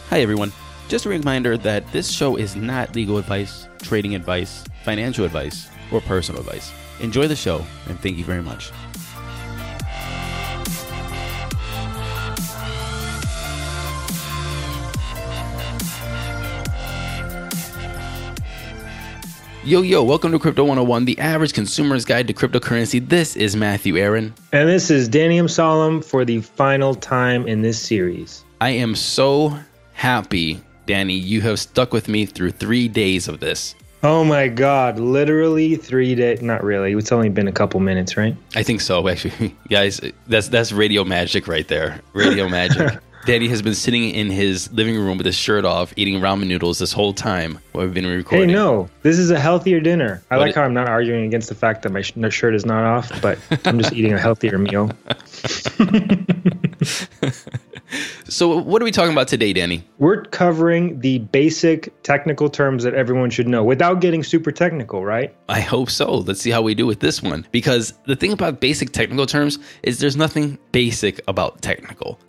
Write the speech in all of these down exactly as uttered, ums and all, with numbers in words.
Hi, everyone. Just a reminder that this show is not legal advice, trading advice, financial advice, or personal advice. Enjoy the show, and thank you very much. Yo, yo, welcome to Crypto one oh one, the average consumer's guide to cryptocurrency. This is Matthew Aaron. And this is Danny Amsalem for the final time in this series. I am so happy, Danny, you have stuck with me through three days of this. Oh my God, literally three days. Not really. It's only been a couple minutes, right? I think so, actually. Guys, that's that's radio magic right there. Radio magic. Danny has been sitting in his living room with his shirt off, eating ramen noodles this whole time while we've been recording. Hey, no, this is a healthier dinner. I What like it- how I'm not arguing against the fact that my sh- no shirt is not off, but I'm just eating a healthier meal. So what are we talking about today, Danny? We're covering the basic technical terms that everyone should know without getting super technical, right? I hope so. Let's see how we do with this one. Because the thing about basic technical terms is there's nothing basic about technical.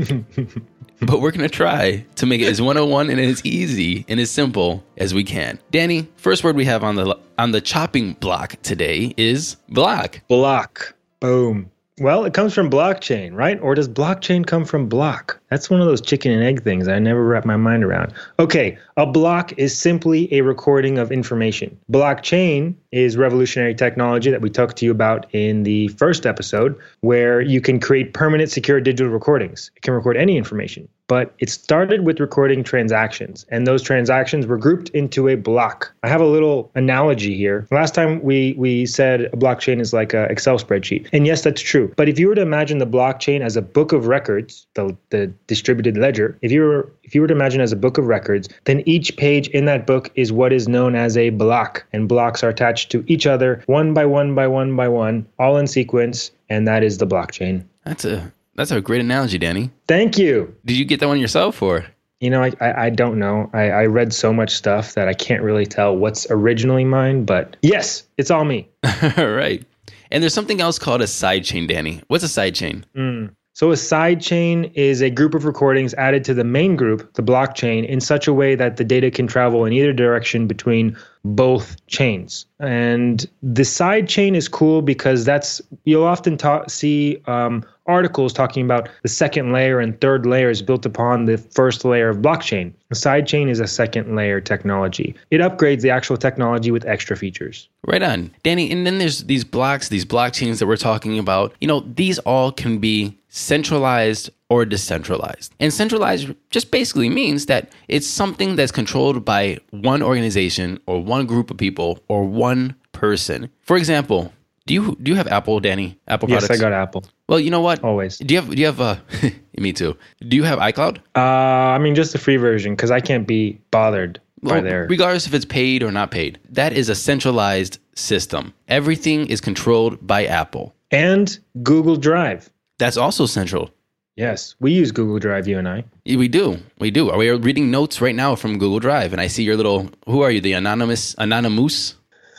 But we're going to try to make it as one oh one and as easy and as simple as we can. Danny, first word we have on the on the chopping block today is block. Block. Boom. Well, it comes from blockchain, right? Or does blockchain come from block? That's one of those chicken and egg things I never wrap my mind around. Okay, a block is simply a recording of information. Blockchain is revolutionary technology that we talked to you about in the first episode, where you can create permanent secure digital recordings. It can record any information. But it started with recording transactions, and those transactions were grouped into a block. I have a little analogy here. Last time we, we said a blockchain is like an Excel spreadsheet. And yes, that's true. But if you were to imagine the blockchain as a book of records, the, the distributed ledger, if you were if you were to imagine as a book of records, then each page in that book is what is known as a block. And blocks are attached to each other one by one by one by one, all in sequence, and that is the blockchain. That's a that's a great analogy, Danny. Thank you. Did you get that one yourself or? You know, I, I, I don't know. I, I read so much stuff that I can't really tell what's originally mine, but yes, it's all me. All right. And there's something else called a sidechain, Danny. What's a sidechain? Mm. So a sidechain is a group of recordings added to the main group, the blockchain, in such a way that the data can travel in either direction between both chains. And the sidechain is cool because that's you'll often ta- see um, articles talking about the second layer and third layers built upon the first layer of blockchain. A sidechain is a second layer technology. It upgrades the actual technology with extra features. Right on. Danny, and then there's these blocks, these blockchains that we're talking about. You know, these all can be centralized or decentralized. And centralized just basically means that it's something that's controlled by one organization or one group of people or one person. For example, do you do you have Apple, Danny? Apple Yes, products? I got Apple. Well, you know what? Always. Do you have do you have uh me too. Do you have iCloud? Uh, I mean, just the free version because I can't be bothered by Well, their... regardless if it's paid or not paid, that is a centralized system. Everything is controlled by Apple. And Google Drive. That's also central. Yes, we use Google Drive, you and I. We do. We do. We are reading notes right now from Google Drive, and I see your little, who are you, the anonymous, anonymous?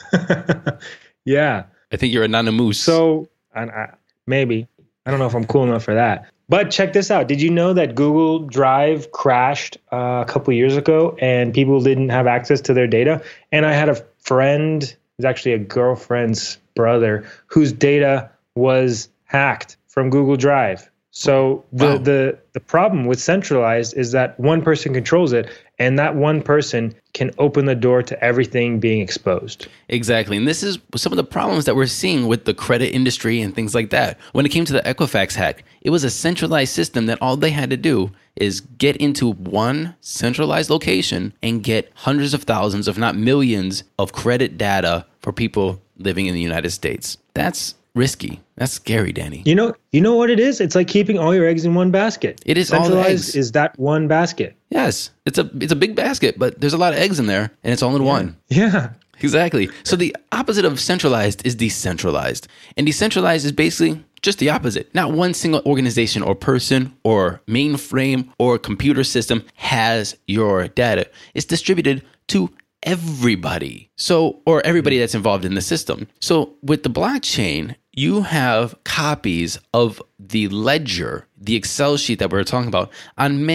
Yeah. I think you're anonymous. So, I, I, maybe. I don't know if I'm cool enough for that. But check this out. Did you know that Google Drive crashed uh, a couple years ago and people didn't have access to their data? And I had a friend, it was actually a girlfriend's brother, whose data was hacked from Google Drive. So the, Wow. the, the problem with centralized is that one person controls it, and that one person can open the door to everything being exposed. Exactly. And this is some of the problems that we're seeing with the credit industry and things like that. When it came to the Equifax hack, it was a centralized system that all they had to do is get into one centralized location and get hundreds of thousands, if not millions, of credit data for people living in the United States. That's risky. That's scary, Danny. You know, you know what it is? It's like keeping all your eggs in one basket. It is all the centralized eggs. is that one basket. Yes, it's a it's a big basket, but there's a lot of eggs in there, and it's all in one. Yeah. Exactly. So the opposite of centralized is decentralized. And decentralized is basically just the opposite. Not one single organization or person or mainframe or computer system has your data. It's distributed to everybody. So, or everybody that's involved in the system. So with the blockchain, you have copies of the ledger, the Excel sheet that we were talking about, on many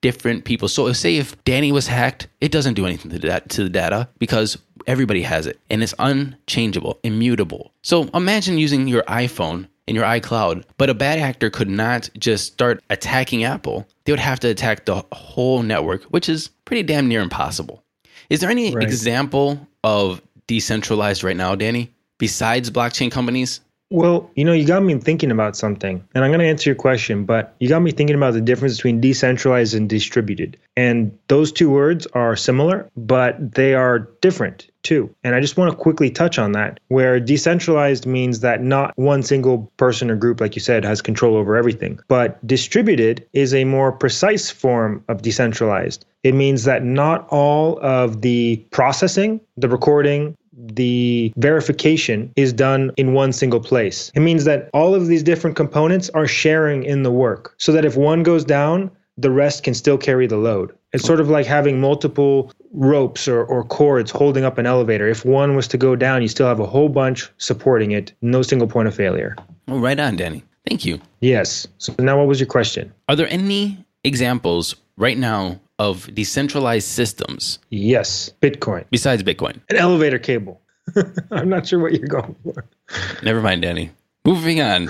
different people. So say if Danny was hacked, it doesn't do anything to that to the data because everybody has it and it's unchangeable, immutable. So imagine using your iPhone in your iCloud, but a bad actor could not just start attacking Apple. They would have to attack the whole network, which is pretty damn near impossible. Is there any Right. example of decentralized right now, Danny, besides blockchain companies? Well, you know, you got me thinking about something, and I'm going to answer your question, but you got me thinking about the difference between decentralized and distributed. And those two words are similar, but they are different too. And I just want to quickly touch on that, where decentralized means that not one single person or group, like you said, has control over everything. But distributed is a more precise form of decentralized. It means that not all of the processing, the recording, the verification is done in one single place. It means that all of these different components are sharing in the work so that if one goes down, the rest can still carry the load. It's sort of like having multiple ropes or, or cords holding up an elevator. If one was to go down, you still have a whole bunch supporting it, no single point of failure. Oh, right on, Danny. Thank you. Yes. So now what was your question? Are there any examples right now of decentralized systems Yes. Bitcoin. besides Bitcoin? An elevator cable. I'm not sure what you're going for. Never mind, Danny. Moving on.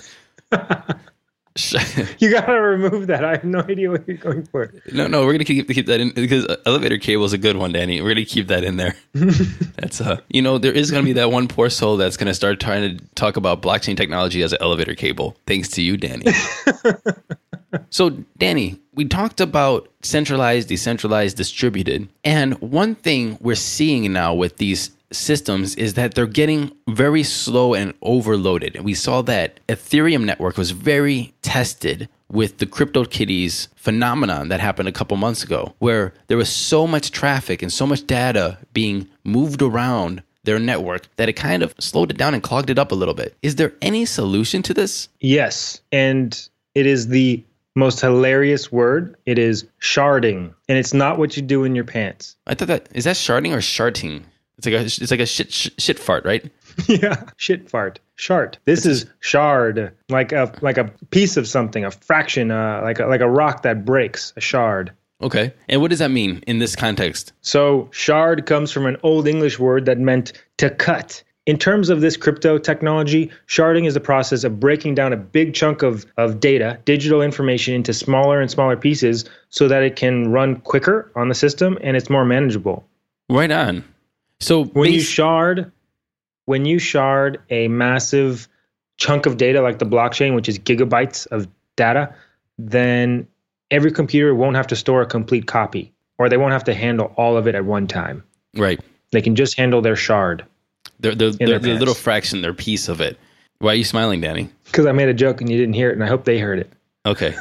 You got to remove that. I have no idea what you're going for. No, no, we're gonna keep keep that in because elevator cable is a good one, Danny. We're gonna keep that in there. That's uh, you know, there is gonna be that one poor soul that's gonna start trying to talk about blockchain technology as an elevator cable. Thanks to you, Danny. So, Danny, we talked about centralized, decentralized, distributed, and one thing we're seeing now with these systems is that they're getting very slow and overloaded. And we saw that Ethereum network was very tested with the CryptoKitties phenomenon that happened a couple months ago, where there was so much traffic and so much data being moved around their network that it kind of slowed it down and clogged it up a little bit. Is there any solution to this? Yes. And it is the most hilarious word. It is sharding. And it's not what you do in your pants. I thought that, is that sharding or sharting? It's like a, it's like a shit, shit, shit fart, right? Yeah, shit fart. Shart. This is shard, like a like a piece of something, a fraction, uh, like a, like a rock that breaks, a shard. Okay. And what does that mean in this context? So shard comes from an Old English word that meant to cut. In terms of this crypto technology, sharding is the process of breaking down a big chunk of, of data, digital information, into smaller and smaller pieces so that it can run quicker on the system and it's more manageable. Right on. So When you base- shard, when you shard a massive chunk of data like the blockchain, which is gigabytes of data, then every computer won't have to store a complete copy, or they won't have to handle all of it at one time. right. They can just handle their shard. They're, they're, their they're the pants. little fraction, their piece of it. Why are you smiling, Danny? Because I made a joke and you didn't hear it, and I hope they heard it. Okay.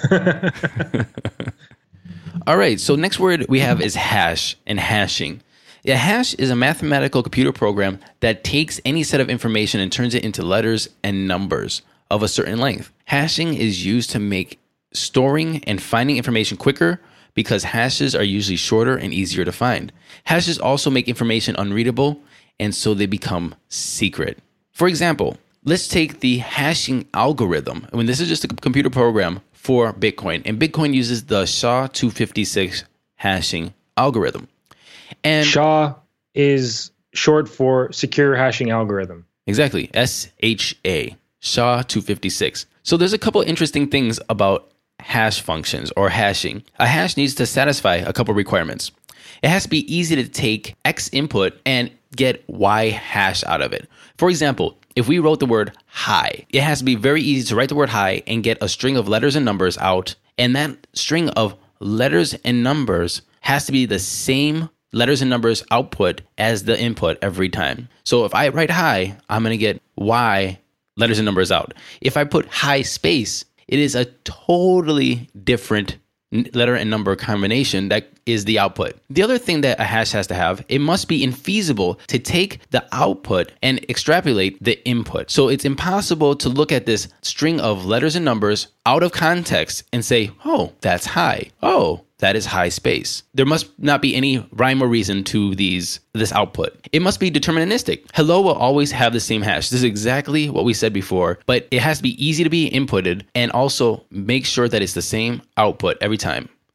All right. So next word we have is hash and hashing. A hash is a mathematical computer program that takes any set of information and turns it into letters and numbers of a certain length. Hashing is used to make storing and finding information quicker because hashes are usually shorter and easier to find. Hashes also make information unreadable, and so they become secret. For example, let's take the hashing algorithm. I mean, this is just a computer program for Bitcoin, and Bitcoin uses the S H A two fifty-six hashing algorithm. And S H A is short for Secure Hashing Algorithm. exactly, S H A, S H A two fifty-six. So there's a couple interesting things about hash functions or hashing. A hash needs to satisfy a couple requirements. It has to be easy to take X input and get Y hash out of it. For example, if we wrote the word hi, it has to be very easy to write the word hi and get a string of letters and numbers out. And that string of letters and numbers has to be the same letters and numbers output as the input every time. So if I write hi, I'm going to get Y letters and numbers out. If I put hi space, it is a totally different letter and number combination that is the output. The other thing that a hash has to have, it must be infeasible to take the output and extrapolate the input. So it's impossible to look at this string of letters and numbers out of context and say, oh, that's high. Oh, that is high space. There must not be any rhyme or reason to these this output. It must be deterministic. Hello will always have the same hash. This is exactly what we said before, but it has to be easy to be inputted and also make sure that it's the same output every time.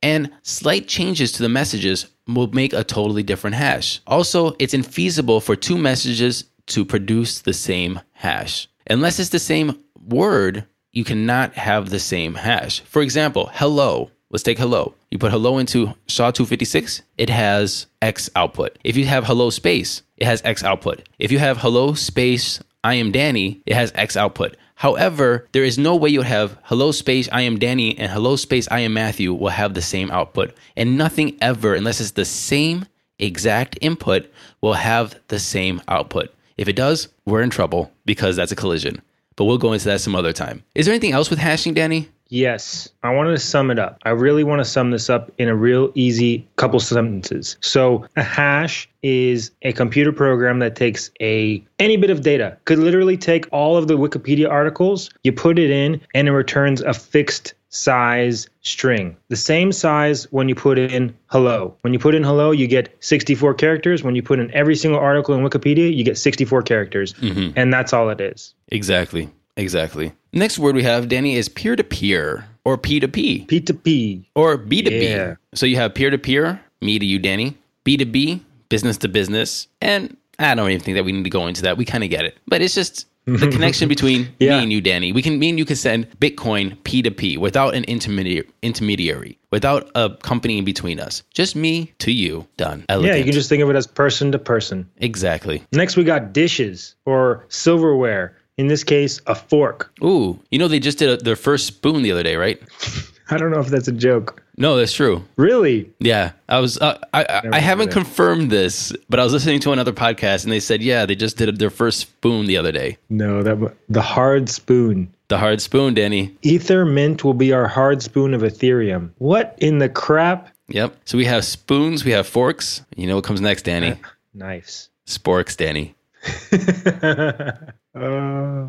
And slight changes to the messages will make a totally different hash. Also, it's infeasible for two messages to produce the same hash. Unless it's the same word, you cannot have the same hash. For example, hello. Let's take hello. You put hello into S H A two fifty-six, it has X output. If you have hello space, it has X output. If you have hello space I am Danny, it has X output. However, there is no way you have hello space I am Danny and hello space I am Matthew will have the same output. And nothing ever, unless it's the same exact input, will have the same output. If it does, we're in trouble because that's a collision. But we'll go into that some other time. Is there anything else with hashing, Danny? Yes. I wanted to sum it up. I really want to sum this up in a real easy couple sentences. So a hash is a computer program that takes a any bit of data. Could literally take all of the Wikipedia articles, you put it in, and it returns a fixed size string. The same size when you put in hello. When you put in hello, you get sixty-four characters. When you put in every single article in Wikipedia, you get sixty-four characters. Mm-hmm. And that's all it is. Exactly. Exactly. Next word we have, Danny, is peer-to-peer or P two P. P two P. Or B two B. Yeah. So you have peer-to-peer, me to you, Danny. B two B, business to business. And I don't even think that we need to go into that. We kind of get it. But it's just the connection between yeah. me and you, Danny. We can, me and you can send Bitcoin P two P without an intermediary, intermediary, without a company in between us. Just me to you. Done. Elegant. Yeah, you can just think of it as person to person. Exactly. Next, we got dishes or silverware. In this case, a fork. Ooh, you know, they just did a, their first spoon the other day, right? I don't know if that's a joke. No, that's true. Really? Yeah. I was, uh, I, I, I haven't confirmed this, but I was listening to another podcast and they said, yeah, they just did their first spoon the other day. No, that the hard spoon. The hard spoon, Danny. Ether Mint will be our hard spoon of Ethereum. What in the crap? Yep. So we have spoons, we have forks. You know what comes next, Danny? Knives. Sporks, Danny. uh.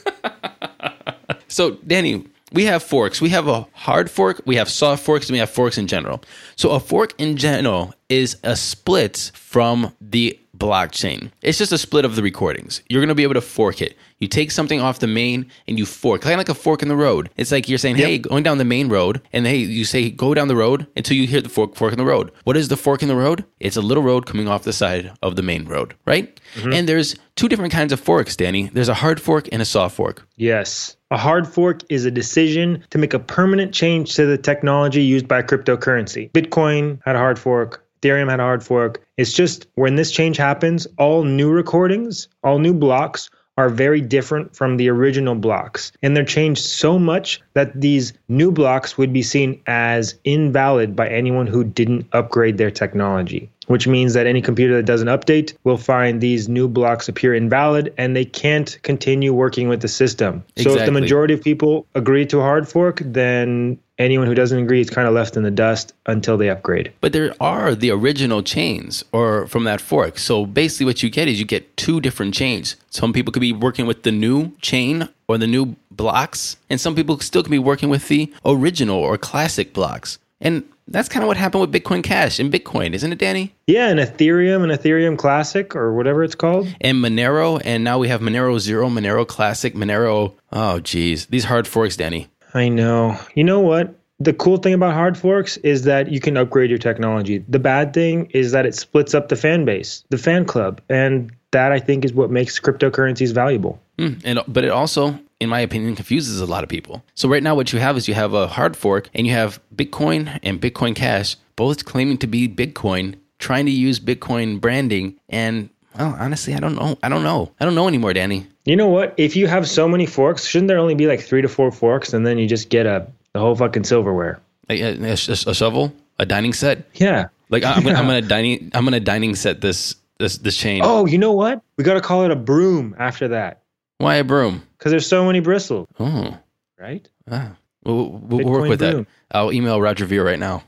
So, Danny, we have forks. We have a hard fork, we have soft forks, and we have forks in general. So a fork in general is a split from the blockchain. It's just a split of the recordings. You're going to be able to fork it. You take something off the main and you fork, kind of like a fork in the road. It's like you're saying, yep. Hey, going down the main road, and hey, you say, go down the road until you hear the fork, fork in the road. What is the fork in the road? It's a little road coming off the side of the main road, right? Mm-hmm. And there's two different kinds of forks, Danny. There's a hard fork and a soft fork. Yes. A hard fork is a decision to make a permanent change to the technology used by cryptocurrency. Bitcoin had a hard fork. Ethereum had a hard fork. It's just when this change happens, all new recordings, all new blocks are very different from the original blocks. And they're changed so much that these new blocks would be seen as invalid by anyone who didn't upgrade their technology, which means that any computer that doesn't update will find these new blocks appear invalid and they can't continue working with the system. So Exactly. if the majority of people agree to a hard fork, then anyone who doesn't agree is kind of left in the dust until they upgrade. But there are the original chains or from that fork. So basically what you get is you get two different chains. Some people could be working with the new chain or the new blocks, and some people still can be working with the original or classic blocks. And that's kind of what happened with Bitcoin Cash and Bitcoin, isn't it, Danny? Yeah, and Ethereum and Ethereum Classic or whatever it's called. And Monero, and now we have Monero Zero, Monero Classic, Monero... Oh, geez. These hard forks, Danny. I know. You know what? The cool thing about hard forks is that you can upgrade your technology. The bad thing is that it splits up the fan base, the fan club. And that, I think, is what makes cryptocurrencies valuable. Mm, and But it also, in my opinion, confuses a lot of people. So right now what you have is you have a hard fork and you have Bitcoin and Bitcoin Cash, both claiming to be Bitcoin, trying to use Bitcoin branding. And, well, honestly, I don't know. I don't know. I don't know anymore, Danny. You know what? If you have so many forks, shouldn't there only be like three to four forks and then you just get a the whole fucking silverware? A, a, a, a shovel? A dining set? Yeah. Like I'm, yeah. I'm gonna dining. I'm gonna dining set this this this chain. Oh, you know what? We got to call it a broom after that. Why a broom? Because there's so many bristles. Oh, right. Ah. We'll, we'll work with broom. that. I'll email Roger Ver right now.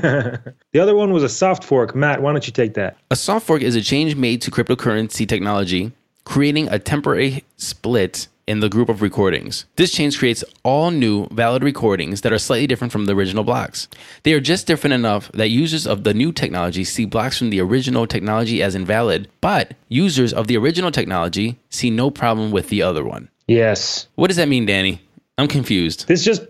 The other one was a soft fork. Matt, why don't you take that? A soft fork is a change made to cryptocurrency technology, creating a temporary split in the group of recordings. This change creates all new valid recordings that are slightly different from the original blocks. They are just different enough that users of the new technology see blocks from the original technology as invalid, but users of the original technology see no problem with the other one. Yes. What does that mean, Danny? I'm confused. This just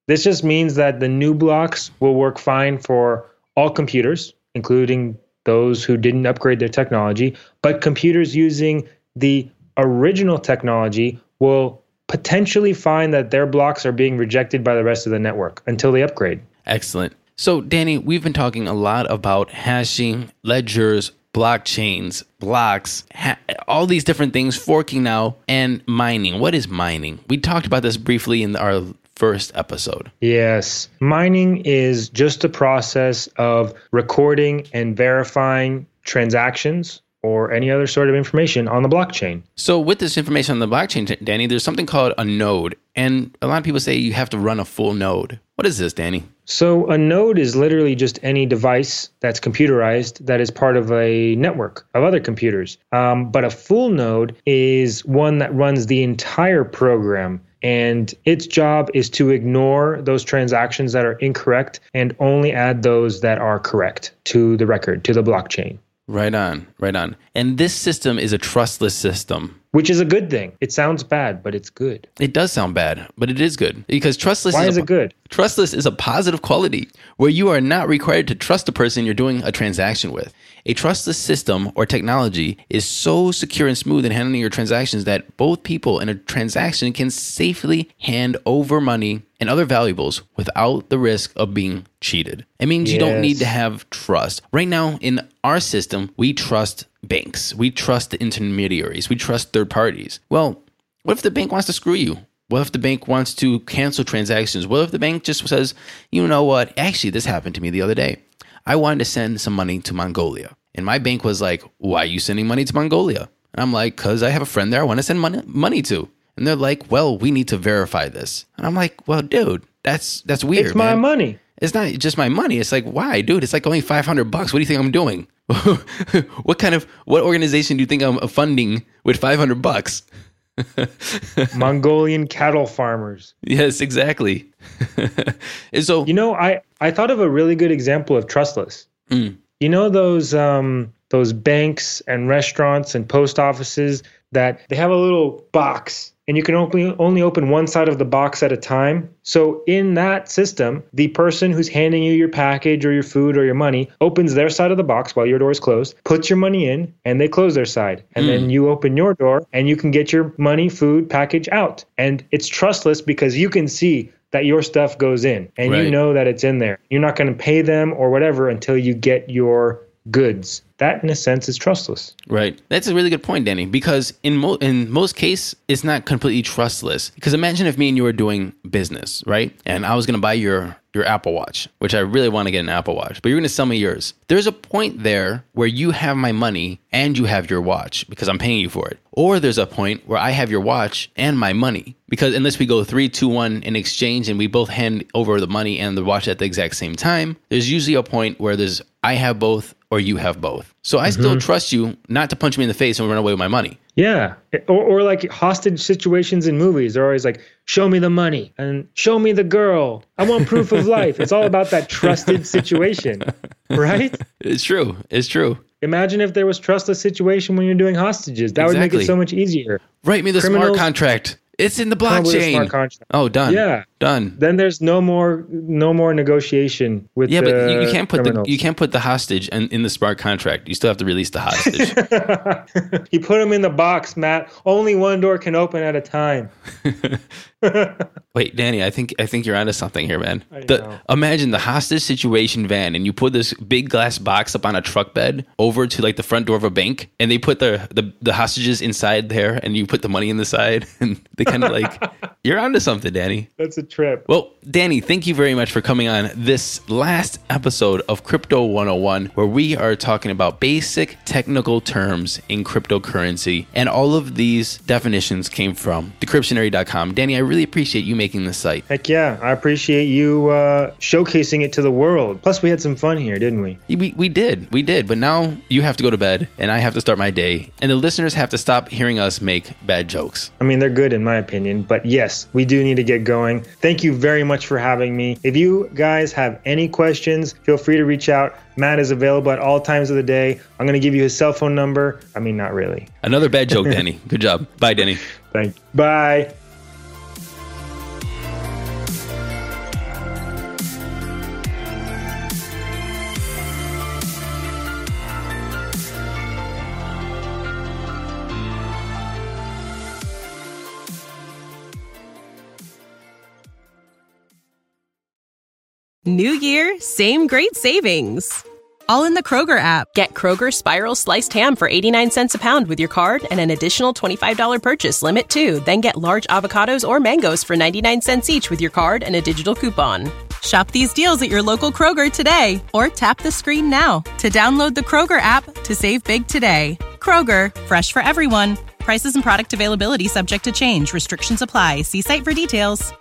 This just means that the new blocks will work fine for all computers, including those who didn't upgrade their technology, but computers using the original technology will potentially find that their blocks are being rejected by the rest of the network until they upgrade. Excellent. So, Danny, we've been talking a lot about hashing, ledgers, blockchains, blocks, ha- all these different things, forking now, and mining. What is mining? We talked about this briefly in our first episode. Yes. Mining is just a process of recording and verifying transactions or any other sort of information on the blockchain. So with this information on the blockchain, Danny, there's something called a node. And a lot of people say you have to run a full node. What is this, Danny? So a node is literally just any device that's computerized that is part of a network of other computers. Um, but a full node is one that runs the entire program. And its job is to ignore those transactions that are incorrect and only add those that are correct to the record, to the blockchain. Right on, right on. And this system is a trustless system. Which is a good thing. It sounds bad, but it's good. It does sound bad, but it is good. Because trustless Why is, is a, it good? Trustless is a positive quality where you are not required to trust the person you're doing a transaction with. A trustless system or technology is so secure and smooth in handling your transactions that both people in a transaction can safely hand over money and other valuables without the risk of being cheated. It means yes. You don't need to have trust. Right now, in our system, we trust banks. We trust the intermediaries. We trust third parties. Well, what if the bank wants to screw you? What if the bank wants to cancel transactions? What if the bank just says, you know what? Actually, this happened to me the other day. I wanted to send some money to Mongolia. And my bank was like, why are you sending money to Mongolia? And I'm like, because I have a friend there I want to send money, money to. And they're like, well, we need to verify this. And I'm like, well, dude, that's that's weird. It's my man. money. It's not just my money. It's like, why, dude? It's like only five hundred bucks. What do you think I'm doing? What kind of, what organization do you think I'm funding with five hundred bucks? Mongolian cattle farmers. Yes, exactly. And so, you know, I, I thought of a really good example of trustless. Mm. You know, those, um, those banks and restaurants and post offices that they have a little box and you can only, only open one side of the box at a time. So in that system, the person who's handing you your package or your food or your money opens their side of the box while your door is closed, puts your money in, and they close their side. And mm. then you open your door and you can get your money, food, package out. And it's trustless because you can see that your stuff goes in and right. you know that it's in there. You're not going to pay them or whatever until you get your goods. That, in a sense, is trustless. Right. That's a really good point, Danny, because in, mo- in most cases, it's not completely trustless. Because imagine if me and you were doing business, right? And I was going to buy your, your Apple Watch, which I really want to get an Apple Watch, but you're going to sell me yours. There's a point there where you have my money and you have your watch because I'm paying you for it. Or there's a point where I have your watch and my money. Because unless we go three, two, one in exchange and we both hand over the money and the watch at the exact same time, there's usually a point where there's I have both or you have both. So I mm-hmm. still trust you not to punch me in the face and run away with my money. Yeah. Or, or like hostage situations in movies. They're always like, show me the money and show me the girl. I want proof of life. It's all about that trusted situation, right? It's true. It's true. Imagine if there was trustless situation when you're doing hostages. That exactly. would make it so much easier. Write me the Criminals, smart contract. It's in the blockchain. Smart contract. Oh, done. Yeah, done. Then there's no more, no more negotiation with. Yeah, the but you, you can't put criminals. the you can't put the hostage in, in the smart contract. You still have to release the hostage. You put them in the box, Matt. Only one door can open at a time. Wait, Danny, I think I think you're onto something here, man. I The, know. imagine the hostage situation van, and you put this big glass box up on a truck bed over to like the front door of a bank, and they put the the, the hostages inside there, and you put the money in the side, and they kind of like you're onto something, Danny. That's a trip. Well, Danny, thank you very much for coming on this last episode of Crypto one oh one, where we are talking about basic technical terms in cryptocurrency, and all of these definitions came from decryptionary dot com. Danny, I really appreciate you making this site. Heck yeah. I appreciate you uh, showcasing it to the world. Plus, we had some fun here, didn't we? we? We did. We did. But now you have to go to bed, and I have to start my day, and the listeners have to stop hearing us make bad jokes. I mean, they're good in my opinion, but yes, we do need to get going. Thank you very much for having me. If you guys have any questions, feel free to reach out. Matt is available at all times of the day. I'm going to give you his cell phone number. I mean, not really. Another bad joke, Danny. Good job. Bye, Danny. Thank you. Bye. New year, same great savings. All in the Kroger app. Get Kroger Spiral Sliced Ham for eighty-nine cents a pound with your card and an additional twenty-five dollars purchase limit, too. Then get large avocados or mangoes for ninety-nine cents each with your card and a digital coupon. Shop these deals at your local Kroger today or tap the screen now to download the Kroger app to save big today. Kroger, fresh for everyone. Prices and product availability subject to change. Restrictions apply. See site for details.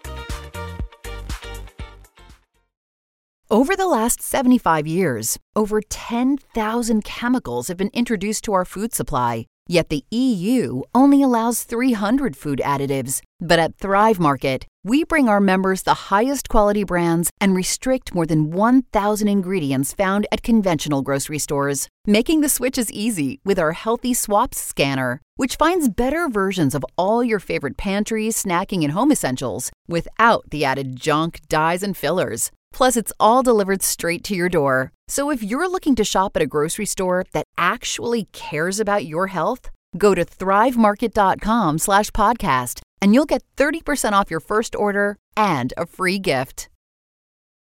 Over the last seventy-five years, over ten thousand chemicals have been introduced to our food supply. Yet the E U only allows three hundred food additives. But at Thrive Market, we bring our members the highest quality brands and restrict more than one thousand ingredients found at conventional grocery stores, making the switches easy with our Healthy Swaps scanner, which finds better versions of all your favorite pantry, snacking, and home essentials without the added junk, dyes, and fillers. Plus, it's all delivered straight to your door. So if you're looking to shop at a grocery store that actually cares about your health, go to thrivemarket.com slash podcast and you'll get thirty percent off your first order and a free gift.